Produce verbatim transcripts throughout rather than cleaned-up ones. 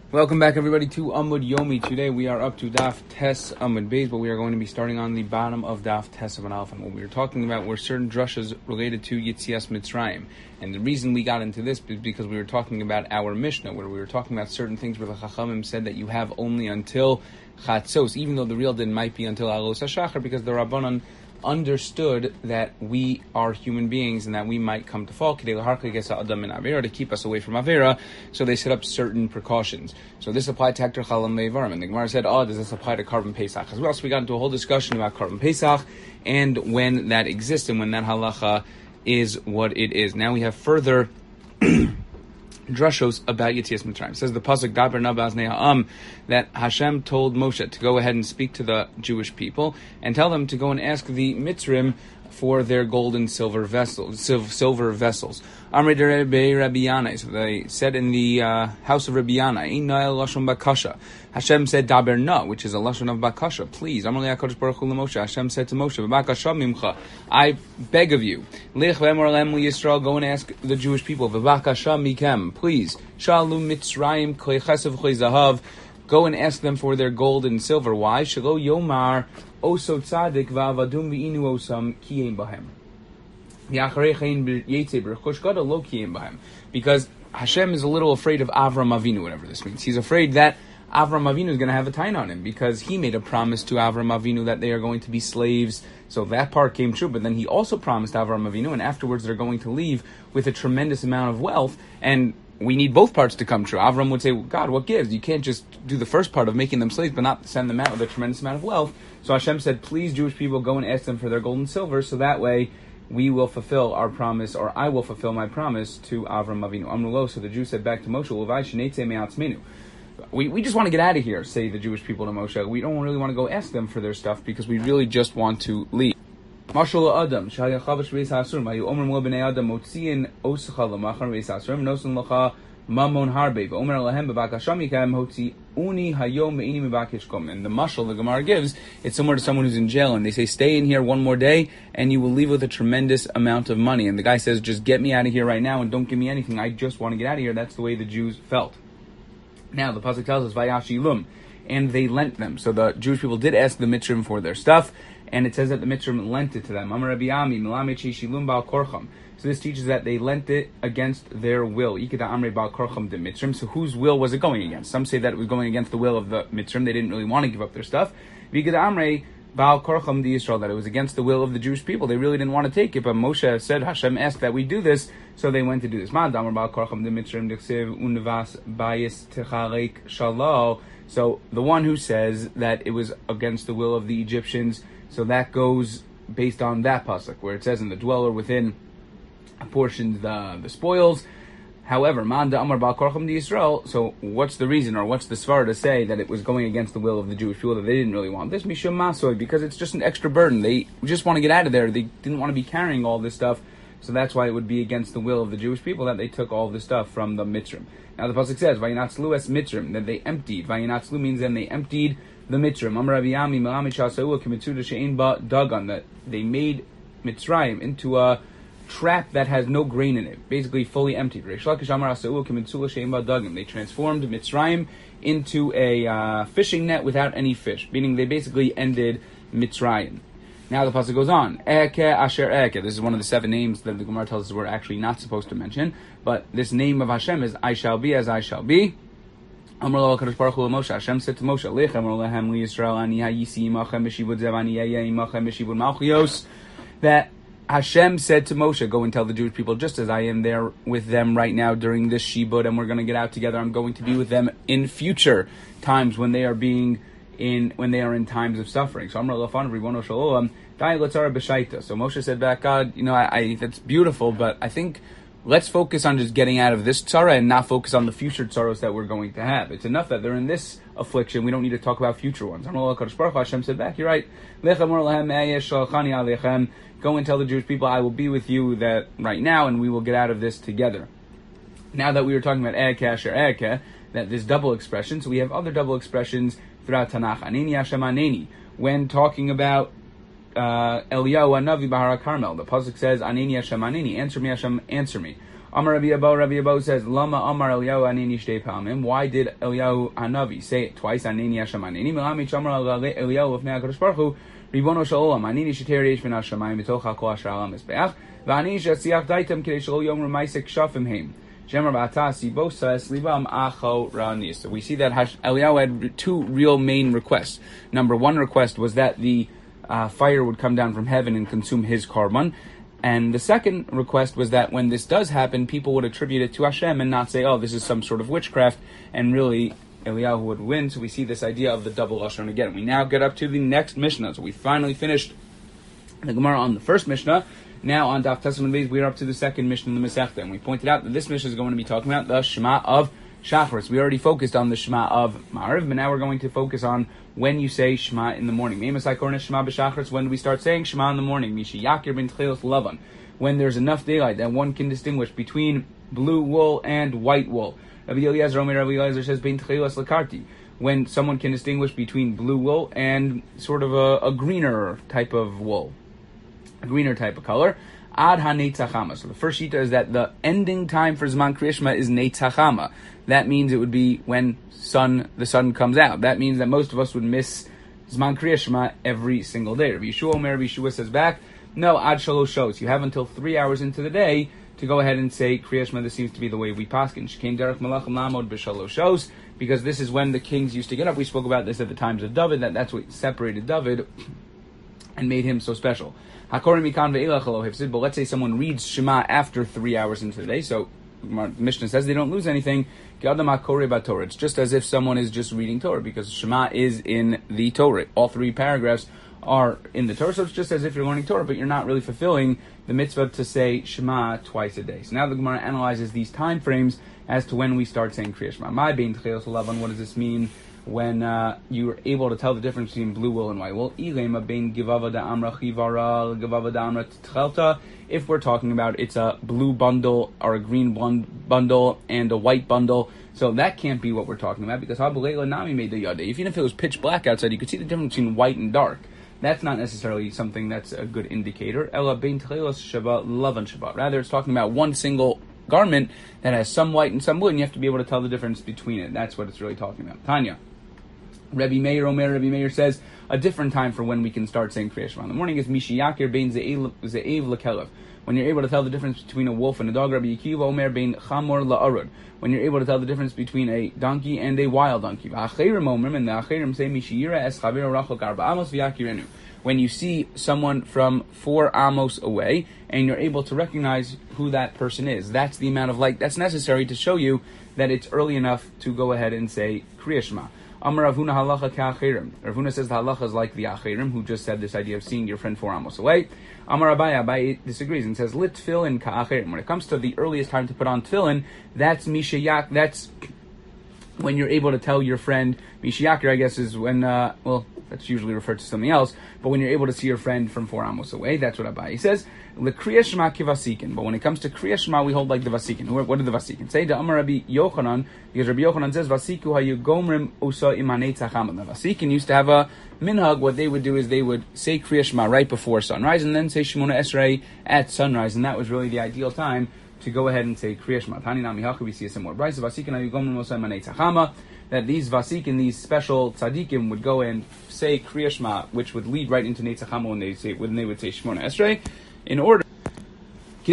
Welcome back, everybody, to Amud Yomi. Today we are up to Daf Tes Amud Beis, but we are going to be starting on the bottom of Daf Tes Amud Aleph. And what we were talking about were certain drushas related to Yitzias Mitzrayim. And the reason we got into this is because we were talking about our Mishnah, where we were talking about certain things where the Chachamim said that you have only until Chatzos, even though the real din might be until Alos HaShachar, because the Rabbanan understood that we are human beings and that we might come to fall to keep us away from Avera, so they set up certain precautions. So this applied to Hektar Chalam Ve'varim, and the Gemara said, oh, does this apply to Karban Pesach as well? So we got into a whole discussion about Karban Pesach and when that exists and when that halacha is what it is. Now we have further drushos about Yitzias Mitzrayim. It says the pasuk Daber na b'aznei ha'am that Hashem told Moshe to go ahead and speak to the Jewish people and tell them to go and ask the Mitzrim for their gold and silver vessels. Silver vessels. Amrei derebe Rabbi Yanai. So they said in the uh, house of Rabbi Yanai, Inna el lashon bakasha. Hashem said Daber na, which is a lashon of bakasha. Please, Amrei HaKadosh Baruch Hu LaMoshe. Hashem said to Moshe, V'bakasha mimcha. I beg of you, Lich v'emor lem Yisrael, go and ask the Jewish people, V'bakasha mikem. Please, Shalu Mitzrayim klei chesed v'klei zahav. Go and ask them for their gold and silver. Why? Shelo yomar oso tzadik va'avadum v'inu osam kiyem bahem. Because Hashem is a little afraid of Avram Avinu, whatever this means. He's afraid that Avram Avinu is going to have a tain on him because he made a promise to Avram Avinu that they are going to be slaves. So that part came true, but then he also promised Avram Avinu, and afterwards they're going to leave with a tremendous amount of wealth, and we need both parts to come true. Avram would say, well, God, what gives? You can't just do the first part of making them slaves, but not send them out with a tremendous amount of wealth. So Hashem said, please, Jewish people, go and ask them for their gold and silver, so that way we will fulfill our promise, or I will fulfill my promise to Avram Avinu. Amrulo, so the Jew said back to Moshe, we, we just want to get out of here, say the Jewish people to Moshe. We don't really want to go ask them for their stuff because we really just want to leave. Mashal Adam, Shaya Chavash Reis Hasur, Mayu Omer Mo Bnei Adam, Motziin Oscha Lamachar Reis Hasur, Nosan Lacha Mamon Harbe, Omer Lahem Babakashamikam, Hotzi Uni Hayom Meini Mibakishkom. And the mashal the Gemara gives, it's similar to someone who's in jail and they say, stay in here one more day and you will leave with a tremendous amount of money. And the guy says, just get me out of here right now and don't give me anything. I just want to get out of here. That's the way the Jews felt. Now the pasuk tells us, Vayashi Lum, and they lent them. So the Jewish people did ask the Mitzrim for their stuff, and it says that the Mitzrim lent it to them. Amar Rabbi Ami, Melamed Sheshilum Bal Korcham. So this teaches that they lent it against their will. Ikeda Amrei Bal Korcham de Mitzrim. So whose will was it going against? Some say that it was going against the will of the Mitzrim. They didn't really want to give up their stuff. Ikeda Amrei Bal Korcham de Yisrael, that it was against the will of the Jewish people. They really didn't want to take it, but Moshe said, Hashem asked that we do this, so they went to do this. Ma Damar Bal Korcham de Mitzrim Diksiv Unvas Bayis Techarek Shalal. So the one who says that it was against the will of the Egyptians, so that goes based on that pasuk, where it says, in the dweller within apportioned the, the spoils. However, Man da Amar Bal Korcham de Yisrael, so what's the reason, or what's the svara to say that it was going against the will of the Jewish people, that they didn't really want this? Mishum Masoy, because it's just an extra burden. They just want to get out of there. They didn't want to be carrying all this stuff, so that's why it would be against the will of the Jewish people that they took all this stuff from the Mitzrim. Now the pasuk says, Vayinatzlu es Mitzrim, that they emptied. Vayinatzlu means then they emptied the Mitzrim. Amar Rabbi Yami, Melamed Shasa'u Kimitzuda She'en Ba Dagan, that they made Mitzrayim into a trap that has no grain in it, basically fully empty. They transformed Mitzrayim into a uh, fishing net without any fish, meaning they basically ended Mitzrayim. Now the pasuk goes on. Eke Asher Eke. This is one of the seven names that the Gemara tells us we're actually not supposed to mention, but this name of Hashem is I shall be as I shall be. Amar lo HaKadosh Baruch Hu Moshe. Hashem said to Moshe, Lech Amar lehem li Yisrael ani hayisi imachem b'shivud zev ani yaya imachem b'shivud malchios. That Hashem said to Moshe, go and tell the Jewish people, just as I am there with them right now during this shibud, and we're going to get out together, I'm going to be with them in future times when they are being in when they are in times of suffering. So Amar Lafan Ribono Shel Olam, Dai Lotzara B'Shaita. So Moshe said back, God, you know, I, I that's beautiful, but I think let's focus on just getting out of this tzara and not focus on the future tzaros that we're going to have. It's enough that they're in this affliction. We don't need to talk about future ones. Hashem said back, you're right. Go and tell the Jewish people, I will be with you that right now, and we will get out of this together. Now that we were talking about Eke Asher Eke, that this double expression, so we have other double expressions throughout Tanakh. Aneni Hashem Aneni. When talking about uh, Eliyahu Hanavi Bahar Carmel, the pasuk says, Aneni Hashem Aneni, answer me Hashem, answer me. Amar Rabbi Abba, Rabbi Abba says, Lama Amar Eliyahu Aneni Shtei Pamim. Why did Eliyahu Hanavi say it twice? Aneni Hashem Aneni. Melami Chamar Eliyahu Lefnei HaKadosh Baruch Hu. Ribono Shel Olam. Aneni Sheter Yesh Ben Hashemayim B'toch HaKol Asher Al HaMizbeach. V'aneni Shetziach Daitem K'dei Shelo Yom R'maisek Shafim Heim. Shemar B'atas Yibosa Eslibam Acho Ra'anis. So we see that Eliyahu had two real main requests. Number one request was that the uh, fire would come down from heaven and consume his korban. And the second request was that when this does happen, people would attribute it to Hashem and not say, oh, this is some sort of witchcraft, and really Eliyahu would win. So we see this idea of the double lashon again. We now get up to the next Mishnah. So we finally finished the Gemara on the first Mishnah. Now on Daf Testament Beis, we are up to the second Mishnah in the Masechta, and we pointed out that this Mishnah is going to be talking about the Shema of Shacharis. We already focused on the Shema of Ma'ariv, but now we're going to focus on when you say Shema in the morning. When do we start saying Shema in the morning? When there's enough daylight that one can distinguish between blue wool and white wool. Rabbi Eliezer Omer Rabbi Eliezer says, when someone can distinguish between blue wool and sort of a, a greener type of wool, a greener type of color. Ad ha-Neitzachama. So the first shita is that the ending time for Zman Kriyat Shema is Neitzachama. That means it would be when sun the sun comes out. That means that most of us would miss Zman Kriyat Shema every single day. Rabbi Yeshua Omer, Rabbi Yeshua says back, no, Ad Shalosh shows. You have until three hours into the day to go ahead and say Kriyat Shema. This seems to be the way we paskin. Shkein derech melachim lamod b'shalosh shows, because this is when the kings used to get up. We spoke about this at the times of David, that that's what separated David and made him so special. But let's say someone reads Shema after three hours into the day, so the Mishnah says they don't lose anything. It's just as if someone is just reading Torah, because Shema is in the Torah. All three paragraphs are in the Torah, so it's just as if you're learning Torah, but you're not really fulfilling the mitzvah to say Shema twice a day. So now the Gemara analyzes these time frames as to when we start saying Kriya Shema. My bein tchelos lavan. What does this mean? When uh, you are able to tell the difference between blue wool and white wool. If we're talking about it's a blue bundle or a green bundle and a white bundle, so that can't be what we're talking about, because Nami made the yada. Even if it was pitch black outside, you could see the difference between white and dark. That's not necessarily something that's a good indicator. Rather, it's talking about one single garment that has some white and some blue, and you have to be able to tell the difference between it. That's what it's really talking about. Tanya. Rabbi Meir Omer, Rabbi Meir says a different time for when we can start saying Kriya Shema in the morning is Mishiyakir bein ze'ev lekelev. When you're able to tell the difference between a wolf and a dog. Rabbi Akiva Omer bein chamor la'arud. When you're able to tell the difference between a donkey and a wild donkey. V'achirim Omer, and the achirim say Mishiyira es chavir rachok arba amos v'yakirenu. When you see someone from four amos away and you're able to recognize who that person is, that's the amount of light that's necessary to show you that it's early enough to go ahead and say Kriya Shema. Amar Rav Huna halacha ka'achirim. Rav Huna says the halacha is like the achirim, who just said this idea of seeing your friend four amos away. Amar Abaye, Abaye disagrees and says lit tefillin ka'achirim. When it comes to the earliest time to put on tefillin, that's mishayak. That's when you're able to tell your friend. Mishiyakir, I guess, is when uh, well, that's usually referred to something else. But when you're able to see your friend from four amos away, that's what Abaye says. L'Kriya Shema kivasikin. But when it comes to Kriya Shema, we hold like the vasikin. What do the vasikin say? The Amar Rabbi Yochanan, because Rabbi Yochanan says vasiku hayu gomrim usa imanei tzacham. The vasikin used to have a minhag. What they would do is they would say Kriya Shema right before sunrise, and then say Shemona Esrei at sunrise, and that was really the ideal time to go ahead and say Kriya Shema. Tani nami hachu, we see a similar brayso. Vasikin hayu gomrim usa imanei tzachama. That these vasikin, these special tzaddikim, would go and say Kriya Shema, which would lead right into Neitzachama when they say when they would say Shemona Esrei, in order so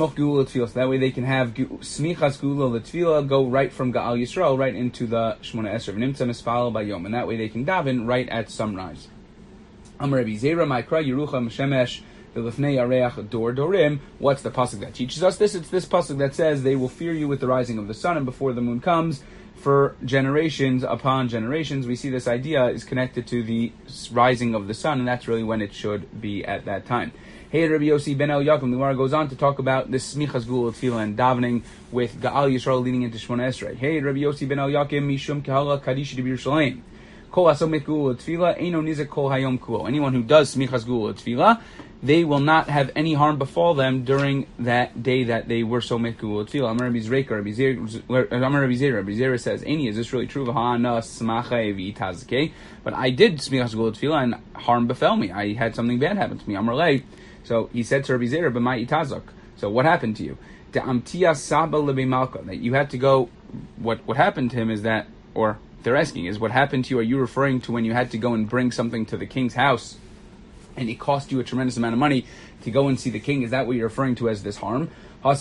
that way they can have smichas gula l'tfila go right from Ga'al Yisrael right into the Shemona Esrei v'nimtza misfal bayom, and that way they can daven right at sunrise. Amar Rabbi Zera Ma'ikra Yerucham Shemesh v'lifnei Areach Dor Dorim. What's the pasuk that teaches us this? It's this pasuk that says they will fear you with the rising of the sun and before the moon comes. For generations upon generations, we see this idea is connected to the rising of the sun, and that's really when it should be at that time. Hey, Rabbi Yossi ben El-Yaakov, the Gemara goes on to talk about this smichas gula tefillah and davening with Ga'al Yisrael leading into Shemona Esrei. Hey, Rabbi Yossi ben El-Yaakov, mishum kehala kadish di Yerushalayim. Kol asomit gula tefillah, eino nizek kol hayom kulo. Anyone who does smichas gula tefillah, they will not have any harm befall them during that day that they were so mikul tefillah. Amar Rabbi Zreika, Rabbi Zera, Amar Rabbi Zera, Rabbi Zera says, "Any is this really true? V'hana smacha v'itazke." But I did smichas gula tefillah and harm befell me. I had something bad happen to me. Amar Lei. So he said to Rabbi Zera, "B'mai itazak." So what happened to you? Amtia Saba Lebe Malka, that you had to go. What what happened to him is that, or they're asking, is what happened to you? Are you referring to when you had to go and bring something to the king's house, and it cost you a tremendous amount of money to go and see the king? Is that what you're referring to as this harm? But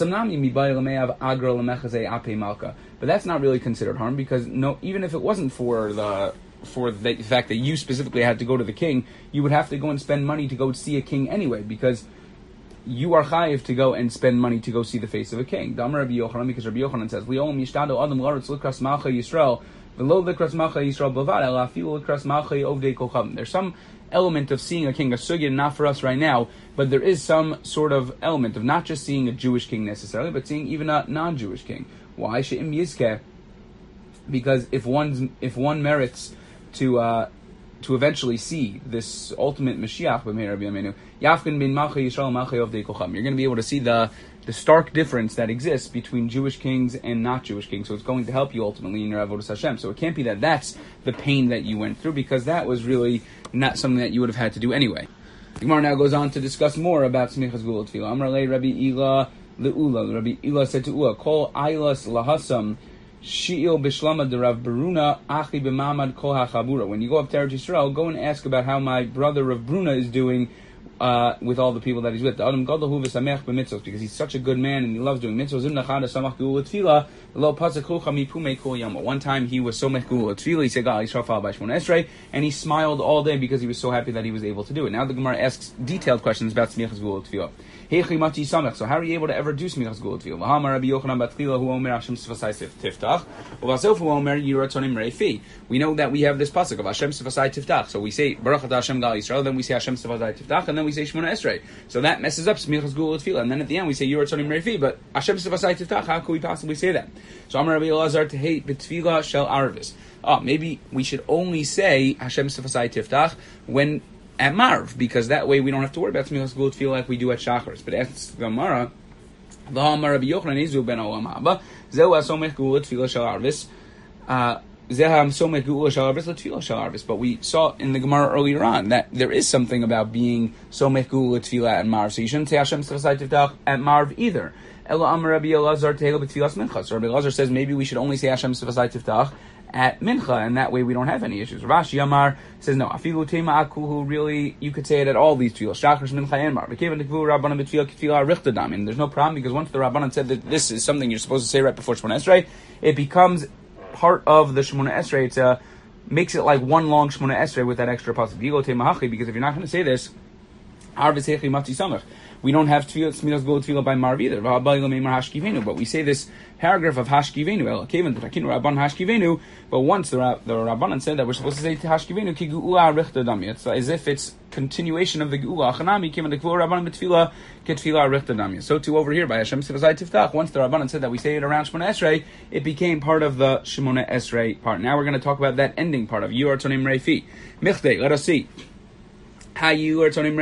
that's not really considered harm, because no, even if it wasn't for the for the fact that you specifically had to go to the king, you would have to go and spend money to go see a king anyway, because you are chayiv to go and spend money to go see the face of a king. Damar Rabbi Yochanan, because Rabbi Yochanan says, "Li'olam yishtado adam laretz likras malcha Yisrael, v'lo likras malcha Yisrael b'vad, ela afilu likras malcha ovdei kochavim." There's some element of seeing a king, a sugya, not for us right now, but there is some sort of element of not just seeing a Jewish king necessarily, but seeing even a non-Jewish king. Why? She'im yizkeh, because if one if one merits to uh, to eventually see this ultimate Mashiach, you're going to be able to see the the stark difference that exists between Jewish kings and not Jewish kings. So it's going to help you ultimately in your avodas Hashem. So it can't be that that's the pain that you went through, because that was really not something that you would have had to do anyway. The Gemara now goes on to discuss more about Smichas Gula Tefillah. Amar lei Rabbi Ila leUla. Rabbi Ila said to Ula, Kol Ailas lahasam Shi'il Bishlama de Rav Baruna Achi b'Mamad Kol HaChabura. When you go up to Eretz Yisrael, go and ask about how my brother Rav Bruna is doing uh, with all the people that he's with. The Adam Gadol Hu v'Samech b'Mitzvos, because he's such a good man and he loves doing mitzvos. Zim Nachada Samach Gula Tefillah Lo Pasach Chucha Mipumei Kol Yama. One time he was so mech Gula Tefillah, he said, "Gal Yisrael Fal B'Shmona Esrei," and he smiled all day because he was so happy that he was able to do it. Now the Gemara asks detailed questions about Smichas Gula Tefillah. So how are you able to ever do Smichas Gula Tefillah? We know that we have this pasuk of Hashem Sefasai Tiftach. So we say Baruch Atah Hashem Gal Yisrael, then we say Hashem Sefasai Tiftach, and then we say Shmona Esrei. So that messes up Smichas Gula Tefillah. And then at the end we say Yiratzonim Reifi, but Hashem Sefasai Tiftach, how could we possibly say that? So Amar Rabbi Elazar to hate B'Tefillah Shel Arvis. Oh, maybe we should only say Hashem Sefasai Tiftach when at Marv, because that way we don't have to worry about Smichas Gula Tefillah like we do at Shacharis. But as the Gemara, V'Amar Rabbi Yochanan Izu ben Olam Haba, Zeu HaSomech Gula Tefillah Shel Arvis, Zeh HaSomech Gula Shel Arvis LaTefillah Shel Arvis. But we saw in the Gemara earlier on that there is something about being Somech Gula Tefillah at Marv, so you shouldn't say Hashem Sefasai Tiftach at Marv either. Ela Amar Rabbi Elazar Tehel B'Tefillas Mincha. So Rabbi Elazar says maybe we should only say Hashem Sefasai Tiftach at Mincha, and that way we don't have any issues. Rashi Amar says no. Afilu Tema Akuhu, really you could say it at all these tefillos. Shachar Mincha and Mar. V'Kevan Tekvu Rabbanan B'Tefillah K'Tefillah Richtadam. And there's no problem, because once the Rabbanan said that this is something you're supposed to say right before Shmona Esrei, it becomes part of the Shmona Esrei. It uh, makes it like one long Shmona Esrei with that extra pasuk. V'Yigo Tema Hachi, because if you're not going to say this, Arvis Hechi Mati Samach. We don't have tefillah, Smichas Gula Tefillah by Marv either. But we say this paragraph of Hashkivenu. But once the, the Rabbanan said that we're supposed to say Hashkivenu, ki Geula Richta Dami. It's as if it's continuation of the Geula. Achanami came the Kvur Rabbanan B'Tefillah Ketefillah Richta Dami. So too over here by Hashem Sefasai Tiftach. Once the Rabbanan said that we say it around Shmona Esrei, it became part of the Shmona Esrei part. Now we're going to talk about that ending part of Yor Tonim Reifi. Michte, let us see. This could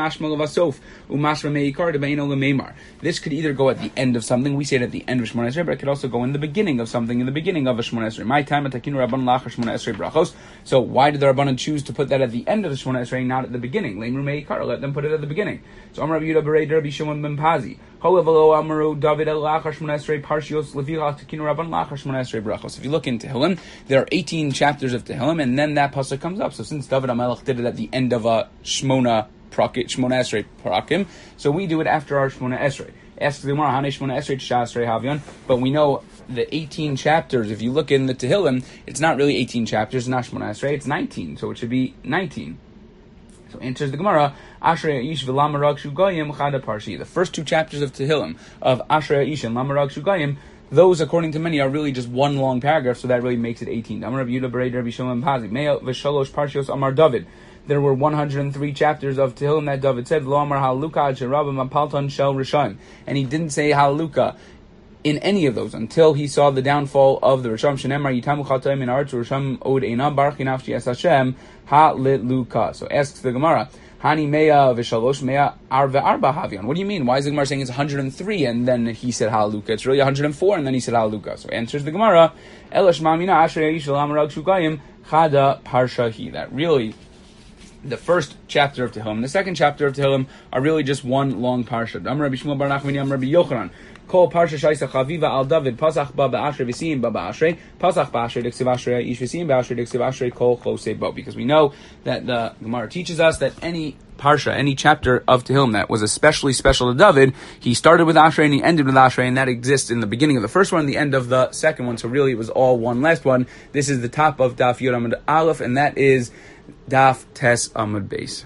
either go at the end of something. We say it at the end of Shmona Esrei, but it could also go in the beginning of something, in the beginning of a Shmona Esrei. My time at Takinu Rabban Lachar Shmona Esrei Brachos. So why did the Rabbanan choose to put that at the end of the Shmona Esrei, not at the beginning? Leimru Meikar, let them put it at the beginning. So Amar Rabbi Yehuda Berei Rabbi Shimon ben Pazi. However, Amaru David El Lachar Shmona Esrei Parshios Leviach Takinu Rabban Lachar Shmona Esrei Brachos. If you look in Tehillim, there are eighteen chapters of Tehillim, and then that pasuk comes up. So since David HaMelech did it at the end of a Shmona Shmona Esrei Parakim, so we do it after our Shmona Esrei. Ask the Gemara, Hanei Shmona Esrei Shasrei Havyon. But we know the eighteen chapters. If you look in the Tehillim, it's not really eighteen chapters. Not Shmona Esrei. It's nineteen. So it should be nineteen. So answers the Gemara, Ashrei Ish v'Lamarag Shugayim Chada Parshi. The first two chapters of Tehillim of Ashrei Ish and Lamarag Shugayim, those, according to many, are really just one long paragraph. So that really makes it eighteen. Amar Rabbi Yehuda Berei Rabbi Shimon ben Pazi. Mea v'Shalosh Parshios Amar David. There were one hundred three chapters of Tehillim that David said, Lo Amar Haluka Jerabim Apalton Shel Rishon. And he didn't say Haluka in any of those until he saw the downfall of the Risham Shenemar Yitamu Chatoim in Arts Risham Od Eina Baruch Nafshi Es Hashem Ha-Lit-Luka. So asks the Gemara, Hani Mea V'Shalosh Mea Arve Arba Havyan. What do you mean? Why is the Gemara saying it's one hundred three and then he said Haluka? It's really one hundred four and then he said Haluka. So answers the Gemara, Elash Mamina Ashrei Yish V'Lamarag Shugayim Chada Parshahi. That really the first chapter of Tehillim, the second chapter of Tehillim are really just one long parsha. Amar Rabbi Shmuel bar Nachmani, Amar Rabbi Yochanan. Kol parsha shaisa chaviva al David pasach ba ba'ashrei v'siyim ba ba'ashrei pasach ba'ashrei d'ksiv ashrei ish v'siyim ba'ashrei d'ksiv ashrei kol chlosei bo. Because we know that the Gemara teaches us that any parsha, any chapter of Tehillim that was especially special to David, he started with Ashrei and he ended with Ashrei, and that exists in the beginning of the first one and the end of the second one. So really it was all one last one. This is the top of Daf Yud Amud Aleph, and that is Daf Tes Amud Beis.